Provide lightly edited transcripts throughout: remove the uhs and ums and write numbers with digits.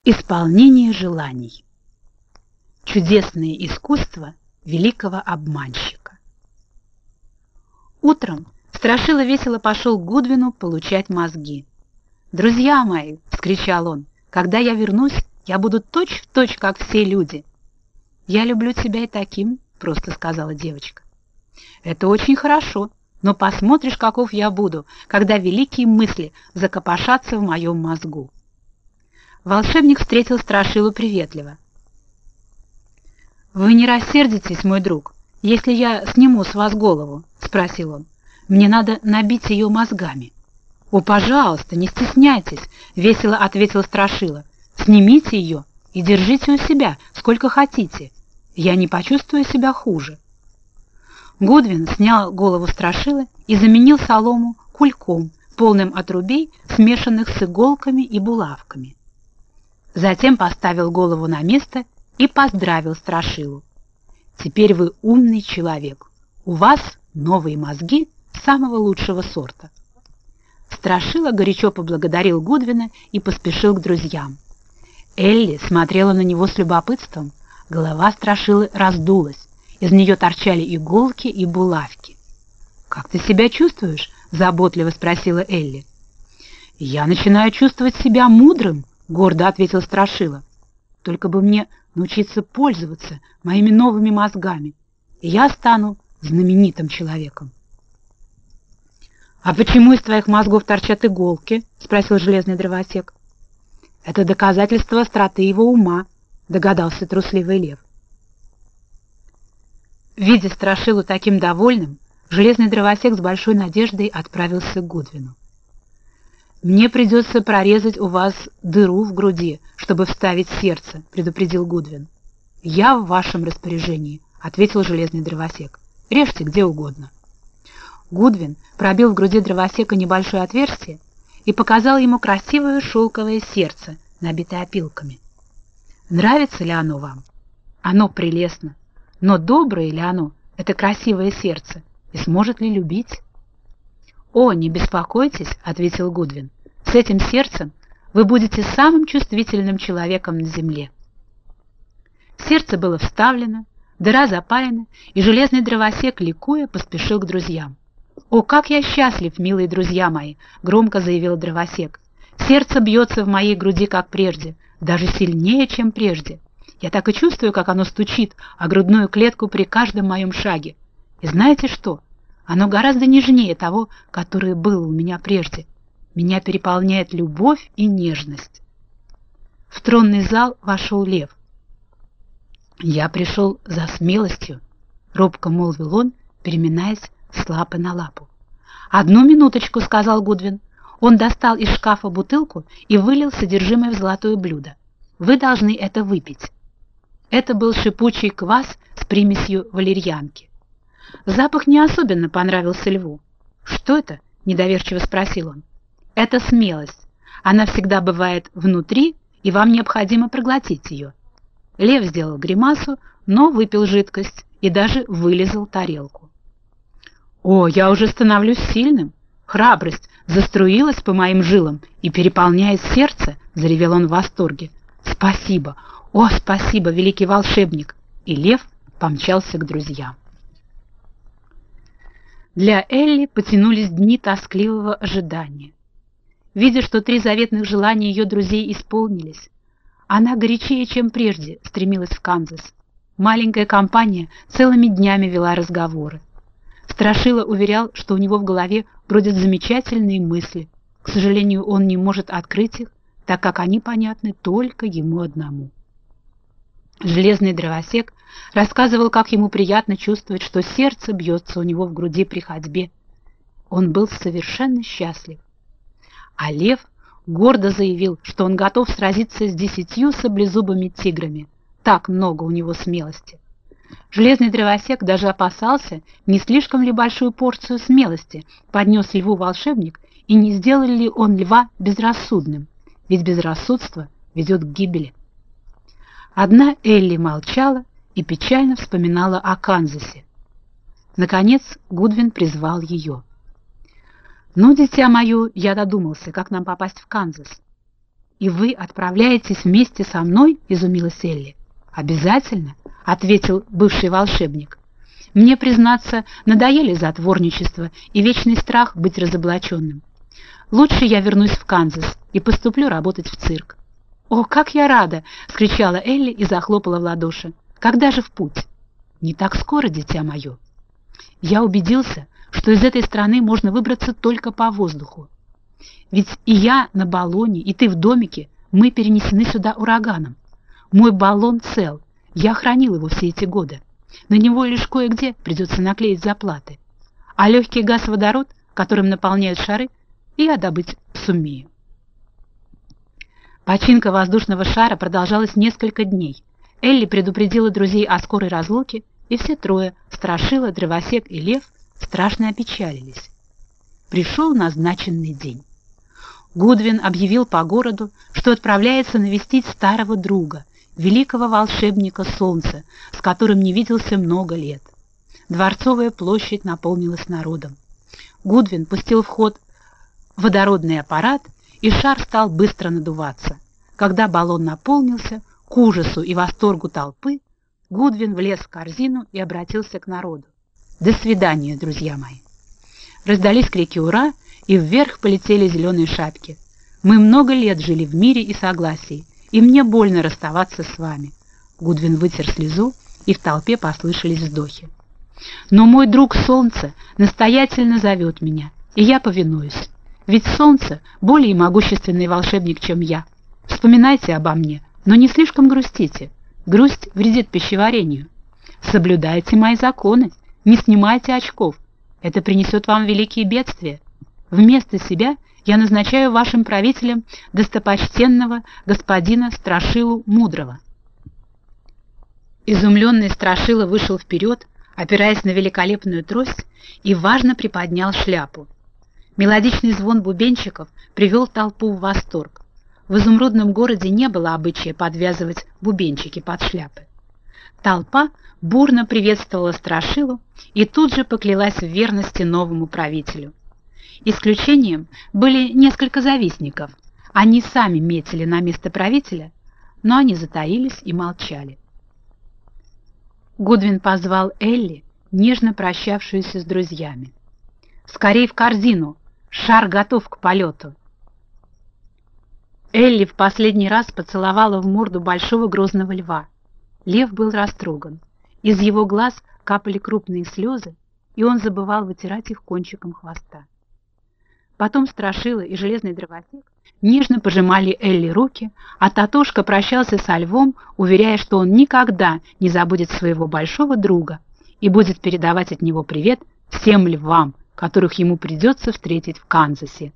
Исполнение желаний. Чудесное искусство великого обманщика. Утром Страшила весело пошел к Гудвину получать мозги. «Друзья мои!» — вскричал он. «Когда я вернусь, я буду точь-в-точь, как все люди». «Я люблю тебя и таким», — просто сказала девочка. «Это очень хорошо, но посмотришь, каков я буду, когда великие мысли закопошатся в моем мозгу». Волшебник встретил Страшилу приветливо. «Вы не рассердитесь, мой друг, если я сниму с вас голову?» — спросил он. «Мне надо набить ее мозгами». «О, пожалуйста, не стесняйтесь», — весело ответил Страшила. «Снимите ее и держите у себя, сколько хотите. Я не почувствую себя хуже». Гудвин снял голову Страшилы и заменил солому кульком, полным отрубей, смешанных с иголками и булавками. Затем поставил голову на место и поздравил Страшилу. «Теперь вы умный человек. У вас новые мозги самого лучшего сорта». Страшила горячо поблагодарил Гудвина и поспешил к друзьям. Элли смотрела на него с любопытством. Голова Страшилы раздулась. Из нее торчали иголки и булавки. «Как ты себя чувствуешь?» — заботливо спросила Элли. «Я начинаю чувствовать себя мудрым», — гордо ответил Страшила. «Только бы мне научиться пользоваться моими новыми мозгами, и я стану знаменитым человеком». «А почему из твоих мозгов торчат иголки?» — спросил железный дровосек. «Это доказательство остроты его ума», — догадался трусливый лев. Видя Страшилу таким довольным, железный дровосек с большой надеждой отправился к Гудвину. «Мне придется прорезать у вас дыру в груди, чтобы вставить сердце», — предупредил Гудвин. «Я в вашем распоряжении», — ответил железный дровосек. «Режьте где угодно». Гудвин пробил в груди дровосека небольшое отверстие и показал ему красивое шелковое сердце, набитое опилками. «Нравится ли оно вам? Оно прелестно. Но доброе ли оно, это красивое сердце, и сможет ли любить?» «О, не беспокойтесь», — ответил Гудвин. «С этим сердцем вы будете самым чувствительным человеком на земле». Сердце было вставлено, дыра запаяна, и железный дровосек, ликуя, поспешил к друзьям. «О, как я счастлив, милые друзья мои!» — громко заявил дровосек. «Сердце бьется в моей груди, как прежде, даже сильнее, чем прежде. Я так и чувствую, как оно стучит о грудную клетку при каждом моем шаге. И знаете что? Оно гораздо нежнее того, которое было у меня прежде. Меня переполняет любовь и нежность». В тронный зал вошел лев. «Я пришел за смелостью», — робко молвил он, переминаясь с лапы на лапу. «Одну минуточку», — сказал Гудвин. Он достал из шкафа бутылку и вылил содержимое в золотое блюдо. «Вы должны это выпить». Это был шипучий квас с примесью валерьянки. Запах не особенно понравился льву. «Что это?» — недоверчиво спросил он. «Это смелость. Она всегда бывает внутри, и вам необходимо проглотить ее». Лев сделал гримасу, но выпил жидкость и даже вылизал тарелку. «О, я уже становлюсь сильным! Храбрость заструилась по моим жилам и переполняет сердце!» — заревел он в восторге. «Спасибо! О, спасибо, великий волшебник!» И лев помчался к друзьям. Для Элли потянулись дни тоскливого ожидания. Видя, что 3 заветных желания ее друзей исполнились, она горячее, чем прежде, стремилась в Канзас. Маленькая компания целыми днями вела разговоры. Страшила уверял, что у него в голове бродят замечательные мысли. К сожалению, он не может открыть их, так как они понятны только ему одному. Железный дровосек рассказывал, как ему приятно чувствовать, что сердце бьется у него в груди при ходьбе. Он был совершенно счастлив. А лев гордо заявил, что он готов сразиться с 10 саблезубыми тиграми. Так много у него смелости. Железный дровосек даже опасался, не слишком ли большую порцию смелости поднес льву волшебник, и не сделал ли он льва безрассудным, ведь безрассудство ведет к гибели. Одна Элли молчала и печально вспоминала о Канзасе. Наконец Гудвин призвал ее. «Ну, дитя мое, я додумался, как нам попасть в Канзас». «И вы отправляетесь вместе со мной?» — изумилась Элли. «Обязательно», — ответил бывший волшебник. «Мне, признаться, надоели затворничество и вечный страх быть разоблаченным. Лучше я вернусь в Канзас и поступлю работать в цирк». «О, как я рада!» — вскричала Элли и захлопала в ладоши. «Когда же в путь?» «Не так скоро, дитя мое. Я убедился, что из этой страны можно выбраться только по воздуху. Ведь и я на баллоне, и ты в домике, мы перенесены сюда ураганом. Мой баллон цел, я хранил его все эти годы. На него лишь кое-где придется наклеить заплаты. А легкий газ-водород, которым наполняют шары, я добыть сумею». Починка воздушного шара продолжалась несколько дней. Элли предупредила друзей о скорой разлуке, и все трое, Страшила, Дровосек и Лев, страшно опечалились. Пришел назначенный день. Гудвин объявил по городу, что отправляется навестить старого друга, великого волшебника Солнца, с которым не виделся много лет. Дворцовая площадь наполнилась народом. Гудвин пустил в ход водородный аппарат, и шар стал быстро надуваться. Когда баллон наполнился, к ужасу и восторгу толпы, Гудвин влез в корзину и обратился к народу. «До свидания, друзья мои!» Раздались крики «Ура!», и вверх полетели зеленые шапки. «Мы много лет жили в мире и согласии, и мне больно расставаться с вами». Гудвин вытер слезу, и в толпе послышались вздохи. «Но мой друг Солнце настоятельно зовет меня, и я повинуюсь. Ведь Солнце более могущественный волшебник, чем я. Вспоминайте обо мне, но не слишком грустите. Грусть вредит пищеварению. Соблюдайте мои законы, не снимайте очков. Это принесет вам великие бедствия. Вместо себя я назначаю вашим правителем достопочтенного господина Страшилу Мудрого». Изумленный Страшила вышел вперед, опираясь на великолепную трость, и важно приподнял шляпу. Мелодичный звон бубенчиков привел толпу в восторг. В изумрудном городе не было обычая подвязывать бубенчики под шляпы. Толпа бурно приветствовала Страшилу и тут же поклялась в верности новому правителю. Исключением были несколько завистников. Они сами метили на место правителя, но они затаились и молчали. Гудвин позвал Элли, нежно прощавшуюся с друзьями. «Скорей в корзину! Шар готов к полету!» Элли в последний раз поцеловала в морду большого грозного льва. Лев был растроган. Из его глаз капали крупные слезы, и он забывал вытирать их кончиком хвоста. Потом Страшила и Железный Дровосек нежно пожимали Элли руки, а Татошка прощался со львом, уверяя, что он никогда не забудет своего большого друга и будет передавать от него привет всем львам, которых ему придется встретить в Канзасе.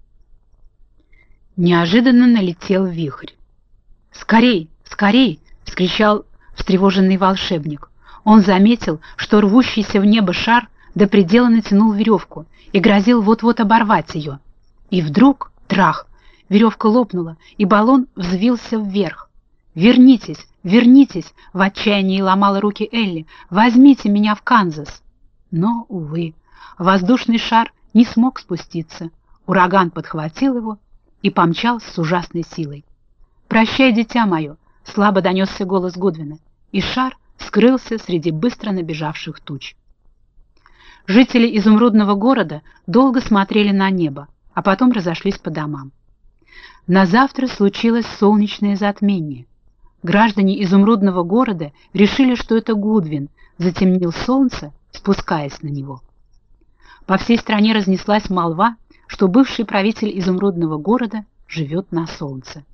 Неожиданно налетел вихрь. «Скорей, скорей!» — вскричал встревоженный волшебник. Он заметил, что рвущийся в небо шар до предела натянул веревку и грозил вот-вот оборвать ее. И вдруг, трах, веревка лопнула, и баллон взвился вверх. «Вернитесь, вернитесь!» — в отчаянии ломала руки Элли. «Возьмите меня в Канзас!» Но, увы, воздушный шар не смог спуститься. Ураган подхватил его и помчал с ужасной силой. «Прощай, дитя мое!» — слабо донесся голос Гудвина, и шар скрылся среди быстро набежавших туч. Жители изумрудного города долго смотрели на небо, а потом разошлись по домам. На завтра случилось солнечное затмение. Граждане изумрудного города решили, что это Гудвин затемнил солнце, спускаясь на него. По всей стране разнеслась молва, что бывший правитель изумрудного города живет на солнце.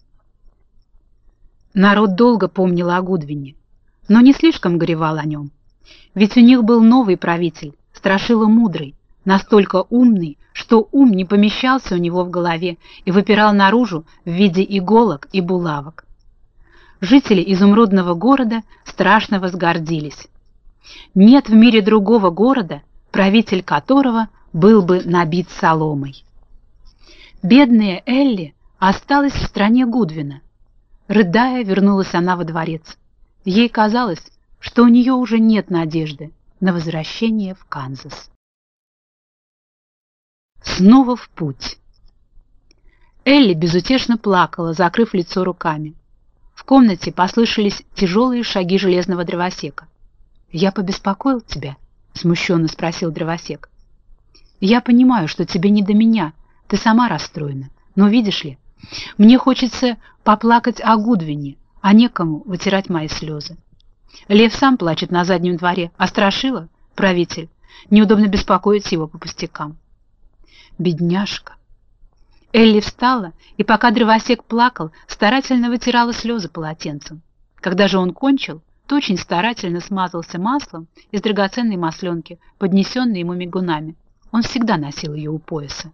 Народ долго помнил о Гудвине, но не слишком горевал о нем. Ведь у них был новый правитель, Страшила Мудрый, настолько умный, что ум не помещался у него в голове и выпирал наружу в виде иголок и булавок. Жители изумрудного города страшно возгордились. Нет в мире другого города, правитель которого был бы набит соломой. Бедная Элли осталась в стране Гудвина. Рыдая, вернулась она во дворец. Ей казалось, что у нее уже нет надежды на возвращение в Канзас. Снова в путь. Элли безутешно плакала, закрыв лицо руками. В комнате послышались тяжелые шаги железного дровосека. «Я побеспокоил тебя?» — смущенно спросил дровосек. «Я понимаю, что тебе не до меня, ты сама расстроена, но видишь ли, мне хочется поплакать о Гудвине, а некому вытирать мои слезы. Лев сам плачет на заднем дворе, а Страшила, правитель, неудобно беспокоить его по пустякам». «Бедняжка!» Элли встала, и пока дровосек плакал, старательно вытирала слезы полотенцем. Когда же он кончил, то очень старательно смазался маслом из драгоценной масленки, поднесенной ему мигунами. Он всегда носил ее у пояса.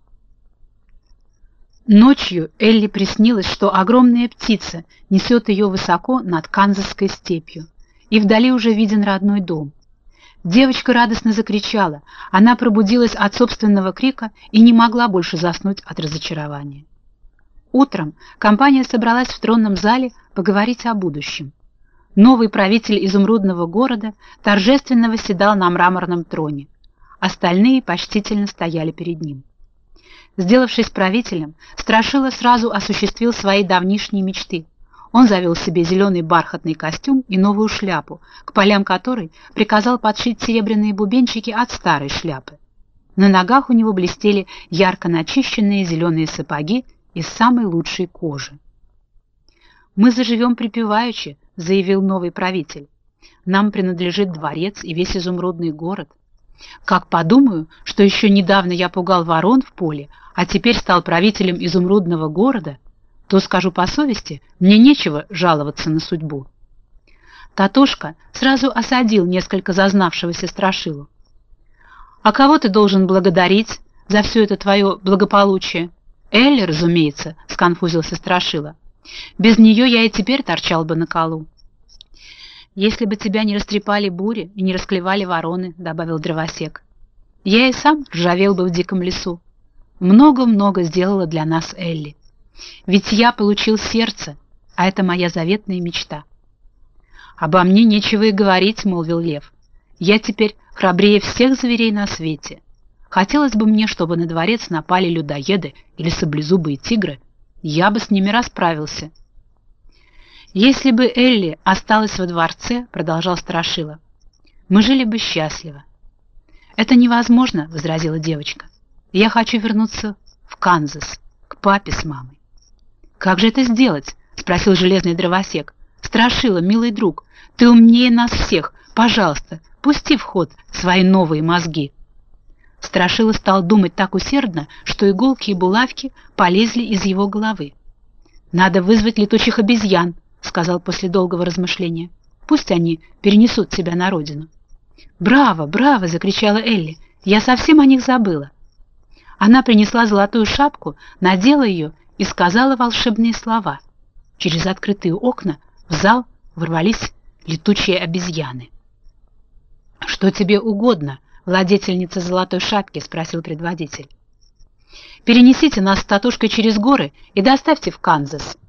Ночью Элли приснилось, что огромная птица несет ее высоко над Канзасской степью, и вдали уже виден родной дом. Девочка радостно закричала. Она пробудилась от собственного крика и не могла больше заснуть от разочарования. Утром компания собралась в тронном зале поговорить о будущем. Новый правитель изумрудного города торжественно восседал на мраморном троне. Остальные почтительно стояли перед ним. Сделавшись правителем, Страшила сразу осуществил свои давнишние мечты. Он завел себе зеленый бархатный костюм и новую шляпу, к полям которой приказал подшить серебряные бубенчики от старой шляпы. На ногах у него блестели ярко начищенные зеленые сапоги из самой лучшей кожи. «Мы заживем припеваючи», — заявил новый правитель. «Нам принадлежит дворец и весь изумрудный город. Как подумаю, что еще недавно я пугал ворон в поле, а теперь стал правителем изумрудного города, то, скажу по совести, мне нечего жаловаться на судьбу». Татошка сразу осадил несколько зазнавшегося Страшилу. «А кого ты должен благодарить за все это твое благополучие?» «Элли, разумеется», — сконфузился Страшила. «Без нее я и теперь торчал бы на колу». «Если бы тебя не растрепали бури и не расклевали вороны», — добавил дровосек, — «я и сам ржавел бы в диком лесу. Много-много сделала для нас Элли. Ведь я получил сердце, а это моя заветная мечта». «Обо мне нечего и говорить», — молвил лев. «Я теперь храбрее всех зверей на свете. Хотелось бы мне, чтобы на дворец напали людоеды или саблезубые тигры. Я бы с ними расправился». «Если бы Элли осталась во дворце, — продолжал Страшила, — мы жили бы счастливо». «Это невозможно», — возразила девочка. «Я хочу вернуться в Канзас, к папе с мамой». «Как же это сделать?» — спросил железный дровосек. «Страшила, милый друг, ты умнее нас всех. Пожалуйста, пусти в ход свои новые мозги». Страшила стал думать так усердно, что иголки и булавки полезли из его головы. «Надо вызвать летучих обезьян», — сказал после долгого размышления. «Пусть они перенесут тебя на родину». «Браво, браво!» — закричала Элли. «Я совсем о них забыла». Она принесла золотую шапку, надела ее и сказала волшебные слова. Через открытые окна в зал ворвались летучие обезьяны. «Что тебе угодно, владетельница золотой шапки?» — спросил предводитель. «Перенесите нас с Татушкой через горы и доставьте в Канзас».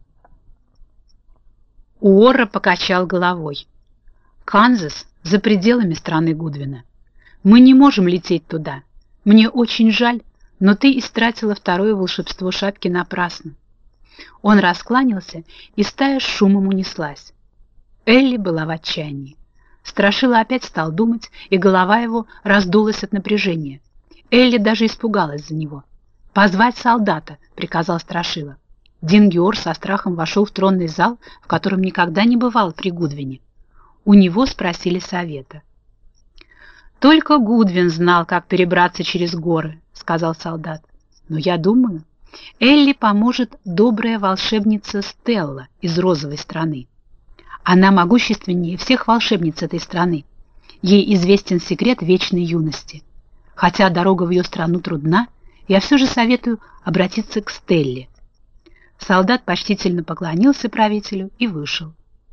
Уорра покачал головой. «Канзас за пределами страны Гудвина. Мы не можем лететь туда. Мне очень жаль, но ты истратила второе волшебство шапки напрасно». Он раскланялся, и стая с шумом унеслась. Элли была в отчаянии. Страшила опять стал думать, и голова его раздулась от напряжения. Элли даже испугалась за него. «Позвать солдата», — приказал Страшила. Дингиор со страхом вошел в тронный зал, в котором никогда не бывал при Гудвине. У него спросили совета. «Только Гудвин знал, как перебраться через горы», — сказал солдат. «Но я думаю, Элли поможет добрая волшебница Стелла из розовой страны. Она могущественнее всех волшебниц этой страны. Ей известен секрет вечной юности. Хотя дорога в ее страну трудна, я все же советую обратиться к Стелле». Солдат почтительно поклонился правителю и вышел.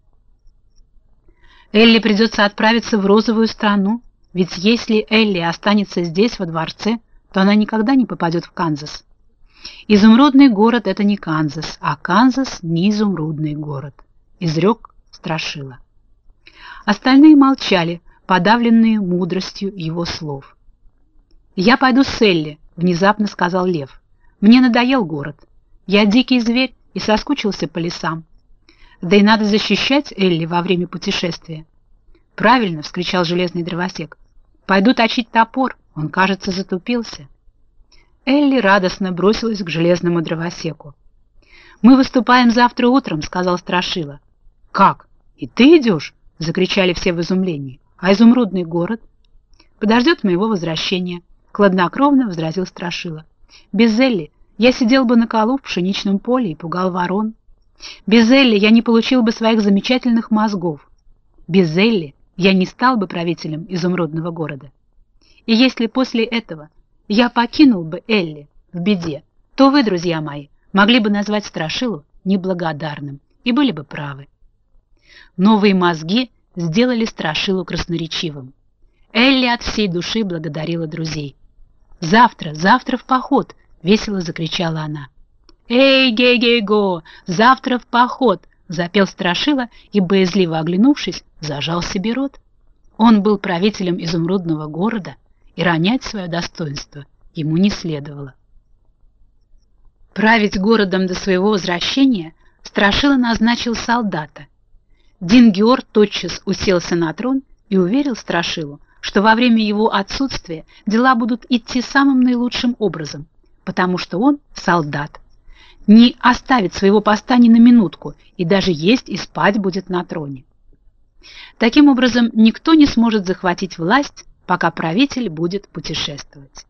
«Элли придется отправиться в розовую страну, ведь если Элли останется здесь, во дворце, то она никогда не попадет в Канзас. Изумрудный город — это не Канзас, а Канзас — не изумрудный город», — изрек Страшила. Остальные молчали, подавленные мудростью его слов. «Я пойду с Элли», — внезапно сказал лев. «Мне надоел город. Я дикий зверь и соскучился по лесам. Да и надо защищать Элли во время путешествия. «Правильно!» — вскричал железный дровосек. «Пойду точить топор, он, кажется, затупился». Элли радостно бросилась к железному дровосеку. «Мы выступаем завтра утром», — сказал Страшила. «Как? И ты идешь?» — закричали все в изумлении. «А изумрудный город?» «Подождет моего возвращения», — хладнокровно возразил Страшила. «Без Элли я сидел бы на колу в пшеничном поле и пугал ворон. Без Элли я не получил бы своих замечательных мозгов. Без Элли я не стал бы правителем изумрудного города. И если после этого я покинул бы Элли в беде, то вы, друзья мои, могли бы назвать Страшилу неблагодарным и были бы правы». Новые мозги сделали Страшилу красноречивым. Элли от всей души благодарила друзей. «Завтра, завтра в поход!» — весело закричала она. «Эй, гей-гей-го! Завтра в поход!» — запел Страшила и, боязливо оглянувшись, зажал себе рот. Он был правителем изумрудного города, и ронять свое достоинство ему не следовало. Править городом до своего возвращения Страшила назначил солдата. Дингиор тотчас уселся на трон и уверил Страшилу, что во время его отсутствия дела будут идти самым наилучшим образом, потому что он, солдат, не оставит своего поста ни на минутку и даже есть и спать будет на троне. Таким образом, никто не сможет захватить власть, пока правитель будет путешествовать.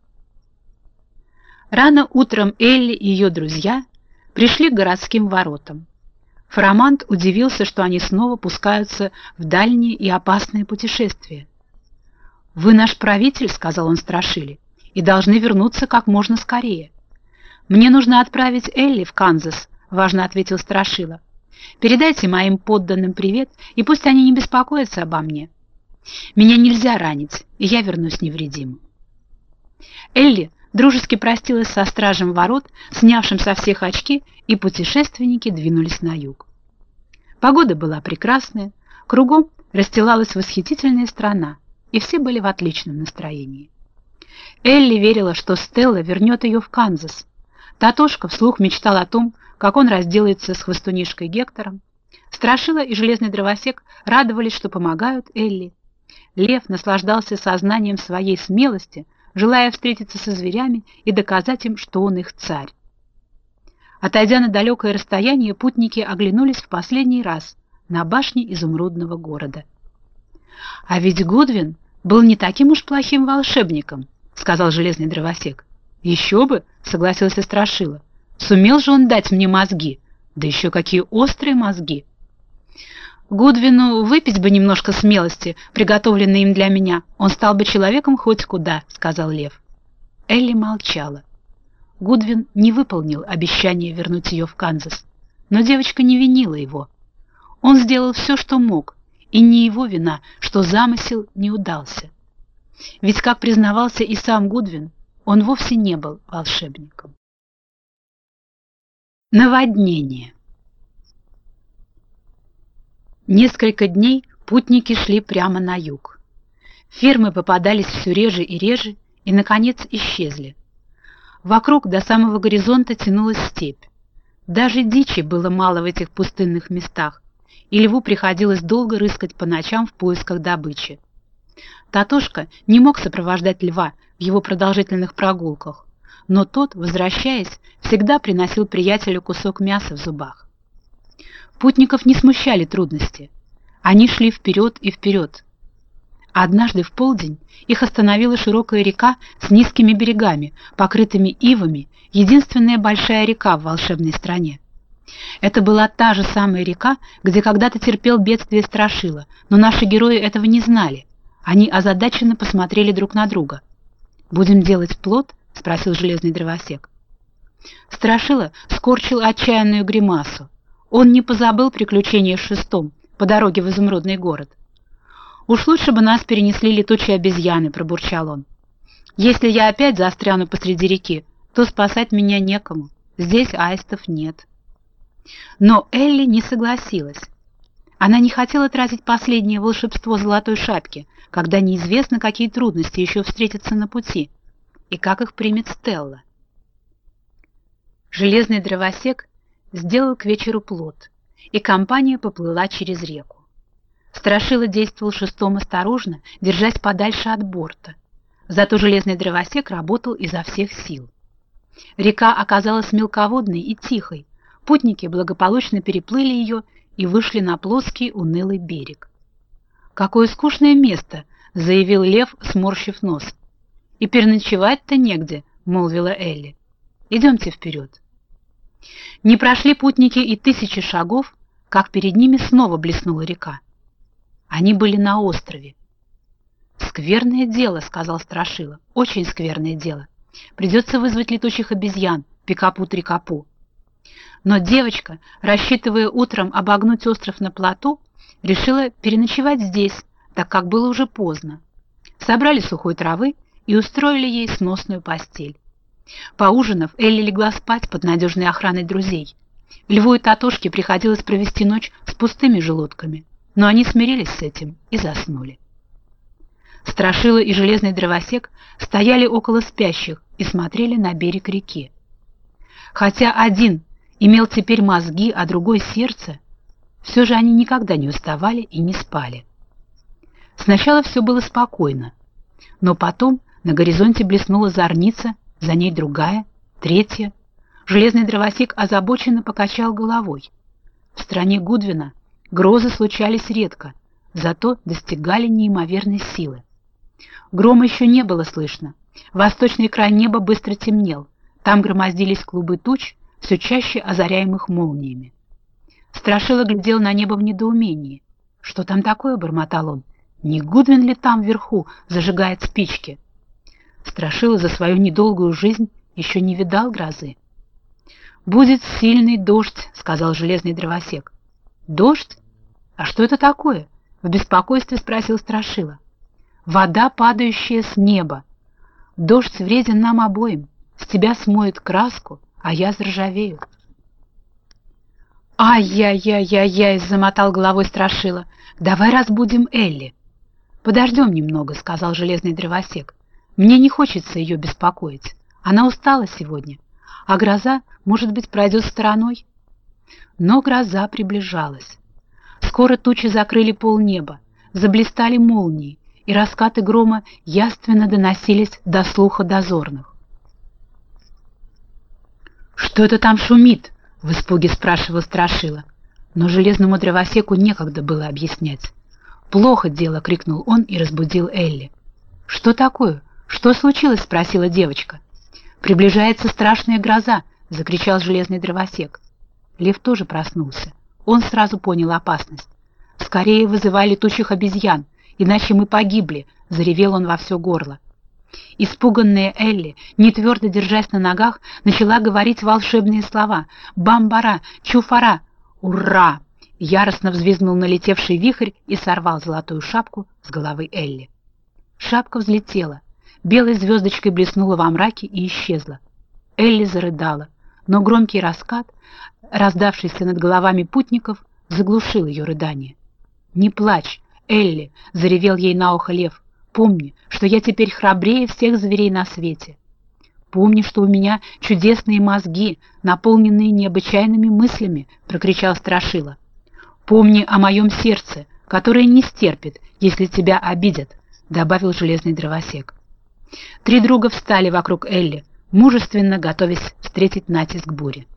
Рано утром Элли и ее друзья пришли к городским воротам. Фарамант удивился, что они снова пускаются в дальние и опасные путешествия. «Вы наш правитель», — сказал он Страшиле, — «и должны вернуться как можно скорее». «Мне нужно отправить Элли в Канзас», — важно ответил Страшила. «Передайте моим подданным привет, и пусть они не беспокоятся обо мне. Меня нельзя ранить, и я вернусь невредимым». Элли дружески простилась со стражем ворот, снявшим со всех очки, и путешественники двинулись на юг. Погода была прекрасная, кругом расстилалась восхитительная страна, и все были в отличном настроении. Элли верила, что Стелла вернет ее в Канзас. Татошка вслух мечтал о том, как он разделается с хвостунишкой Гектором. Страшила и железный дровосек радовались, что помогают Элли. Лев наслаждался сознанием своей смелости, желая встретиться со зверями и доказать им, что он их царь. Отойдя на далекое расстояние, путники оглянулись в последний раз на башни изумрудного города. «А ведь Гудвин был не таким уж плохим волшебником», — сказал железный дровосек. «Еще бы», — согласился Страшила. «Сумел же он дать мне мозги, да еще какие острые мозги». «Гудвину выпить бы немножко смелости, приготовленной им для меня, он стал бы человеком хоть куда», — сказал Лев. Элли молчала. Гудвин не выполнил обещание вернуть ее в Канзас, но девочка не винила его. Он сделал все, что мог, и не его вина, что замысел не удался. Ведь, как признавался и сам Гудвин, он вовсе не был волшебником. Наводнение. Несколько дней путники шли прямо на юг. Фермы попадались все реже и реже и, наконец, исчезли. Вокруг до самого горизонта тянулась степь. Даже дичи было мало в этих пустынных местах, и льву приходилось долго рыскать по ночам в поисках добычи. Татошка не мог сопровождать льва в его продолжительных прогулках, но тот, возвращаясь, всегда приносил приятелю кусок мяса в зубах. Путников не смущали трудности. Они шли вперед и вперед. Однажды в полдень их остановила широкая река с низкими берегами, покрытыми ивами, единственная большая река в волшебной стране. Это была та же самая река, где когда-то терпел бедствие Страшила, но наши герои этого не знали. Они озадаченно посмотрели друг на друга. «Будем делать плот?» — спросил железный дровосек. Страшила скорчил отчаянную гримасу. Он не позабыл приключения с шестом по дороге в изумрудный город. «Уж лучше бы нас перенесли летучие обезьяны», — пробурчал он. «Если я опять застряну посреди реки, то спасать меня некому. Здесь аистов нет». Но Элли не согласилась. Она не хотела тратить последнее волшебство золотой шапки, когда неизвестно, какие трудности еще встретятся на пути, и как их примет Стелла. Железный дровосек сделал к вечеру плот, и компания поплыла через реку. Страшила действовал шестом осторожно, держась подальше от борта. Зато железный дровосек работал изо всех сил. Река оказалась мелководной и тихой. Путники благополучно переплыли ее и вышли на плоский унылый берег. «Какое скучное место!» — заявил Лев, сморщив нос. «И переночевать-то негде», — молвила Элли. «Идемте вперед». Не прошли путники и 1000 шагов, как перед ними снова блеснула река. Они были на острове. «Скверное дело», — сказал Страшила, — «очень скверное дело. Придется вызвать летучих обезьян, Пикапу-Трикапу». Но девочка, рассчитывая утром обогнуть остров на плоту, решила переночевать здесь, так как было уже поздно. Собрали сухой травы и устроили ей сносную постель. Поужинав, Элли легла спать под надежной охраной друзей. Льву и Татошке приходилось провести ночь с пустыми желудками, но они смирились с этим и заснули. Страшила и железный дровосек стояли около спящих и смотрели на берег реки. Хотя один имел теперь мозги, а другой сердце, все же они никогда не уставали и не спали. Сначала все было спокойно, но потом на горизонте блеснула зорница, за ней другая, третья. Железный дровосек озабоченно покачал головой. В стране Гудвина грозы случались редко, зато достигали неимоверной силы. Грома еще не было слышно. Восточный край неба быстро темнел. Там громоздились клубы туч, все чаще озаряемых молниями. Страшила глядел на небо в недоумении. «Что там такое?» — бормотал он. «Не Гудвин ли там вверху зажигает спички?» Страшила за свою недолгую жизнь еще не видал грозы. «Будет сильный дождь», — сказал железный дровосек. «Дождь? А что это такое?» — в беспокойстве спросил Страшила. «Вода, падающая с неба. Дождь вреден нам обоим. С тебя смоет краску, а я заржавею». «Ай-яй-яй-яй-яй!» — замотал головой Страшила. «Давай разбудим Элли». «Подождем немного», — сказал железный дровосек. «Мне не хочется ее беспокоить. Она устала сегодня, а гроза, может быть, пройдет стороной». Но гроза приближалась. Скоро тучи закрыли полнеба, заблистали молнии, и раскаты грома явственно доносились до слуха дозорных. «Что это там шумит?» — в испуге спрашивал Страшила. Но железному дровосеку некогда было объяснять. «Плохо дело!» — крикнул он и разбудил Элли. «Что такое? Что случилось?» — спросила девочка. «Приближается страшная гроза!» — закричал железный дровосек. Лев тоже проснулся. Он сразу понял опасность. «Скорее вызывай летучих обезьян, иначе мы погибли!» — заревел он во все горло. Испуганная Элли, не твердо держась на ногах, начала говорить волшебные слова. «Бамбара! Чуфара! Ура!» Яростно взвизгнул налетевший вихрь и сорвал золотую шапку с головы Элли. Шапка взлетела, белой звездочкой блеснула во мраке и исчезла. Элли зарыдала, но громкий раскат, раздавшийся над головами путников, заглушил ее рыдание. «Не плачь, Элли!» — заревел ей на ухо лев. «Помни, что я теперь храбрее всех зверей на свете. Помни, что у меня чудесные мозги, наполненные необычайными мыслями!» — прокричал Страшила. «Помни о моем сердце, которое не стерпит, если тебя обидят!» — добавил железный дровосек. Три друга встали вокруг Элли, мужественно готовясь встретить натиск бури.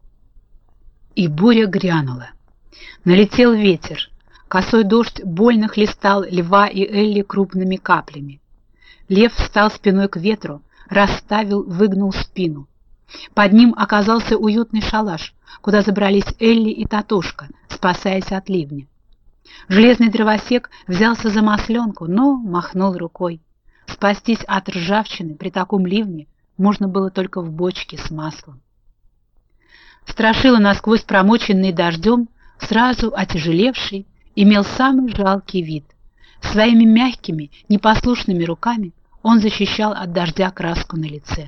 И буря грянула. Налетел ветер. Косой дождь больно хлестал Льва и Элли крупными каплями. Лев встал спиной к ветру, расставил, выгнул спину. Под ним оказался уютный шалаш, куда забрались Элли и Татошка, спасаясь от ливня. Железный дровосек взялся за масленку, но махнул рукой. Спастись от ржавчины при таком ливне можно было только в бочке с маслом. Страшила, насквозь промоченный дождем, сразу отяжелевший, имел самый жалкий вид. Своими мягкими, непослушными руками он защищал от дождя краску на лице.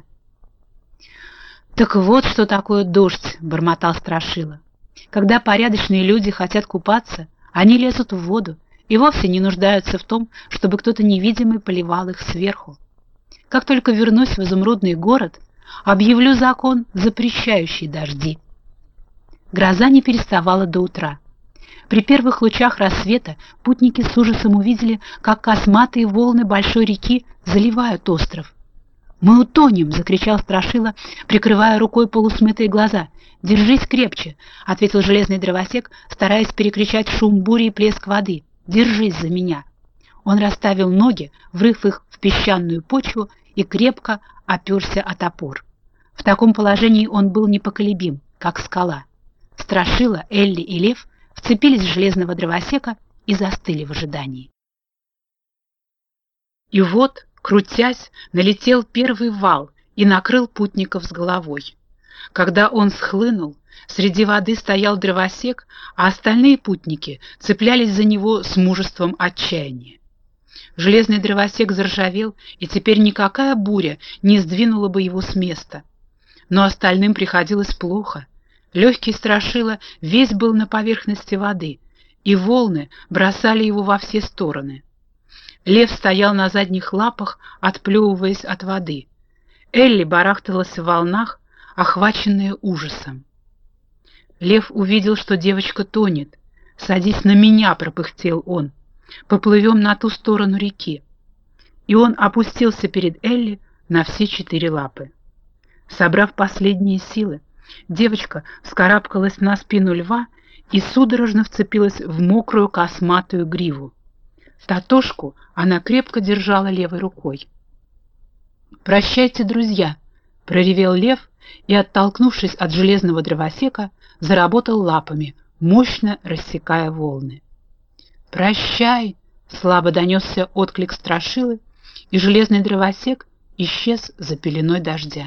«Так вот, что такое дождь!» — бормотал Страшила. «Когда порядочные люди хотят купаться, они лезут в воду и вовсе не нуждаются в том, чтобы кто-то невидимый поливал их сверху. Как только вернусь в изумрудный город, Объявлю закон, запрещающий дожди». Гроза не переставала до утра. При первых лучах рассвета путники с ужасом увидели, как косматые волны большой реки заливают остров. «Мы утонем!» — закричал Страшила, прикрывая рукой полусмытые глаза. «Держись крепче!» — ответил железный дровосек, стараясь перекричать шум бури и плеск воды. «Держись за меня!» Он расставил ноги, врыв их в песчаную почву, и крепко оперся о топор. В таком положении он был непоколебим, как скала. Страшила, Элли и Лев вцепились в железного дровосека и застыли в ожидании. И вот, крутясь, налетел первый вал и накрыл путников с головой. Когда он схлынул, среди воды стоял дровосек, а остальные путники цеплялись за него с мужеством отчаяния. Железный дровосек заржавел, и теперь никакая буря не сдвинула бы его с места. Но остальным приходилось плохо. Легкий Страшила весь был на поверхности воды, и волны бросали его во все стороны. Лев стоял на задних лапах, отплевываясь от воды. Элли барахталась в волнах, охваченная ужасом. Лев увидел, что девочка тонет. «Садись на меня!» — пропыхтел он. «Поплывем на ту сторону реки». И он опустился перед Элли на все 4 лапы. Собрав последние силы, девочка вскарабкалась на спину льва и судорожно вцепилась в мокрую косматую гриву. Татошку она крепко держала левой рукой. «Прощайте, друзья!» — проревел лев и, оттолкнувшись от железного дровосека, заработал лапами, мощно рассекая волны. «Прощай!» — слабо донесся отклик Страшилы, и железный дровосек исчез за пеленой дождя.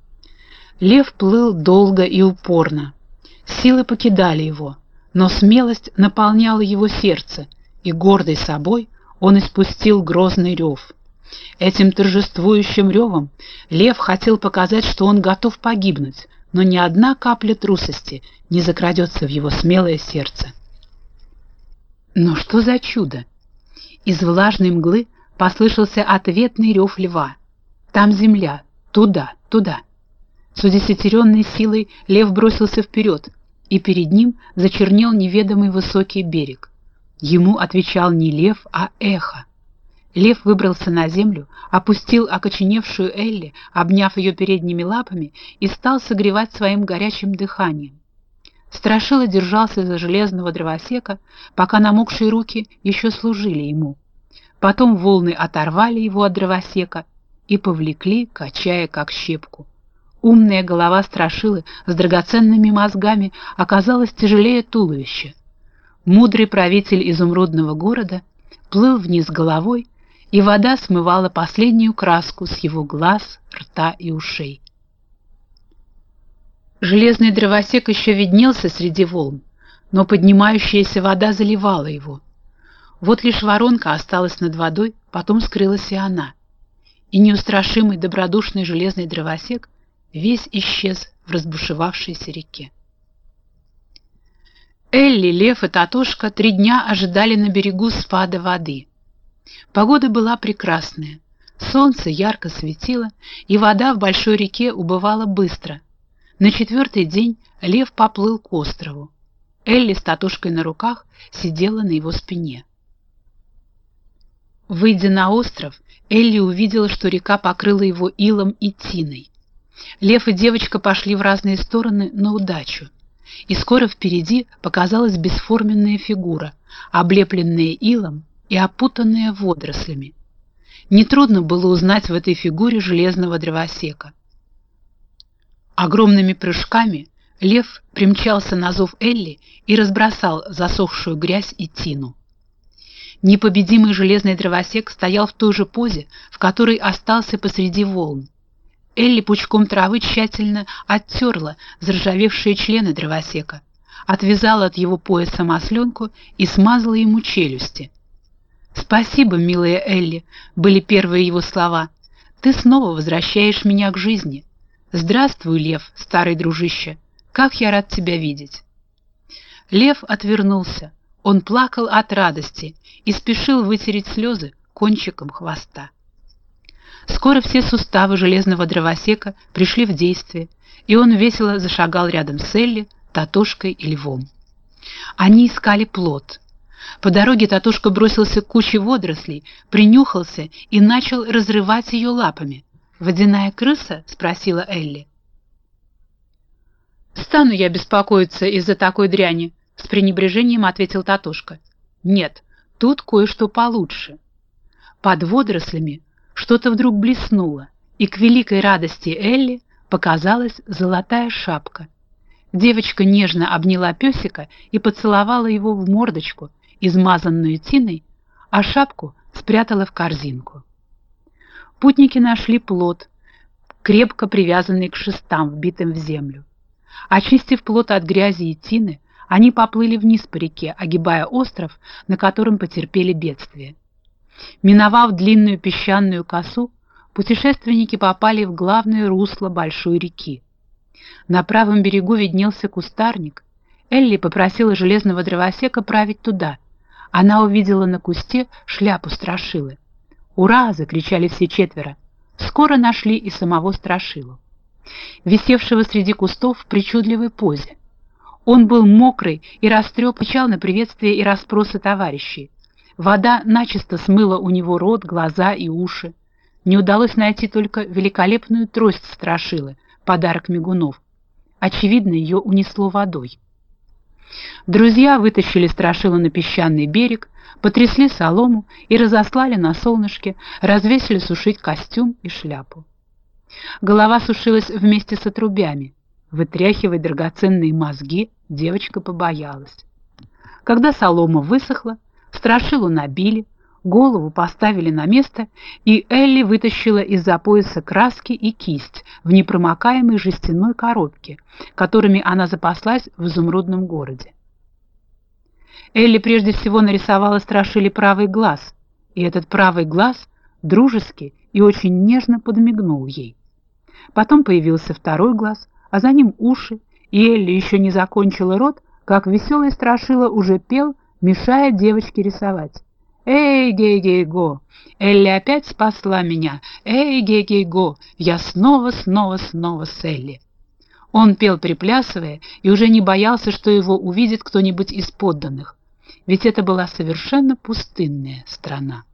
Лев плыл долго и упорно. Силы покидали его, но смелость наполняла его сердце, и, гордый собой, он испустил грозный рев. Этим торжествующим ревом лев хотел показать, что он готов погибнуть, но ни одна капля трусости не закрадется в его смелое сердце. Но что за чудо! Из влажной мглы послышался ответный рев льва. «Там земля! Туда, туда!» С удесятеренной силой лев бросился вперед, и перед ним зачернел неведомый высокий берег. Ему отвечал не лев, а эхо. Лев выбрался на землю, опустил окоченевшую Элли, обняв ее передними лапами, и стал согревать своим горячим дыханием. Страшила держался за железного дровосека, пока намокшие руки еще служили ему. Потом волны оторвали его от дровосека и повлекли, качая как щепку. Умная голова Страшилы с драгоценными мозгами оказалась тяжелее туловища. Мудрый правитель изумрудного города плыл вниз головой, и вода смывала последнюю краску с его глаз, рта и ушей. Железный дровосек еще виднелся среди волн, но поднимающаяся вода заливала его. Вот лишь воронка осталась над водой, потом скрылась и она. И неустрашимый добродушный железный дровосек весь исчез в разбушевавшейся реке. Элли, Лев и Татошка 3 дня ожидали на берегу спада воды. Погода была прекрасная, солнце ярко светило, и вода в большой реке убывала быстро. На 4-й день лев поплыл к острову. Элли с Татошкой на руках сидела на его спине. Выйдя на остров, Элли увидела, что река покрыла его илом и тиной. Лев и девочка пошли в разные стороны на удачу, и скоро впереди показалась бесформенная фигура, облепленная илом и опутанная водорослями. Нетрудно было узнать в этой фигуре железного дровосека. Огромными прыжками лев примчался на зов Элли и разбросал засохшую грязь и тину. Непобедимый железный дровосек стоял в той же позе, в которой остался посреди волн. Элли пучком травы тщательно оттерла заржавевшие члены дровосека, отвязала от его пояса масленку и смазала ему челюсти. «Спасибо, милая Элли», — были первые его слова. «Ты снова возвращаешь меня к жизни. Здравствуй, Лев, старый дружище. Как я рад тебя видеть». Лев отвернулся. Он плакал от радости и спешил вытереть слезы кончиком хвоста. Скоро все суставы железного дровосека пришли в действие, и он весело зашагал рядом с Элли, Татошкой и Львом. Они искали плод. По дороге Татошка бросился к куче водорослей, принюхался и начал разрывать ее лапами. «Водяная крыса?» — спросила Элли. «Стану я беспокоиться из-за такой дряни», — с пренебрежением ответил Татошка. «Нет, тут кое-что получше». Под водорослями что-то вдруг блеснуло, и к великой радости Элли показалась золотая шапка. Девочка нежно обняла песика и поцеловала его в мордочку, измазанную тиной, а шапку спрятала в корзинку. Путники нашли плод, крепко привязанный к шестам, вбитым в землю. Очистив плод от грязи и тины, они поплыли вниз по реке, огибая остров, на котором потерпели бедствие. Миновав длинную песчаную косу, путешественники попали в главное русло большой реки. На правом берегу виднелся кустарник. Элли попросила железного дровосека править туда. Она увидела на кусте шляпу Страшилы. «Ура!» — закричали все четверо. Скоро нашли и самого Страшилу, висевшего среди кустов в причудливой позе. Он был мокрый и растрепан, отвечал на приветствия и расспросы товарищей. Вода начисто смыла у него рот, глаза и уши. Не удалось найти только великолепную трость Страшилы, подарок Мигунов. Очевидно, ее унесло водой. Друзья вытащили Страшилу на песчаный берег, потрясли солому и разослали на солнышке, развесили сушить костюм и шляпу. Голова сушилась вместе с отрубями. Вытряхивать драгоценные мозги девочка побоялась. Когда солома высохла, Страшилу набили, голову поставили на место, и Элли вытащила из-за пояса краски и кисть в непромокаемой жестяной коробке, которыми она запаслась в изумрудном городе. Элли прежде всего нарисовала Страшиле правый глаз, и этот правый глаз дружески и очень нежно подмигнул ей. Потом появился второй глаз, а за ним уши, и Элли еще не закончила рот, как веселый Страшила уже пел, мешая девочке рисовать. «Эй, гей-гей-го! Элли опять спасла меня! Эй, гей-гей-го! Я снова с Элли!» Он пел, приплясывая, и уже не боялся, что его увидит кто-нибудь из подданных, ведь это была совершенно пустынная страна.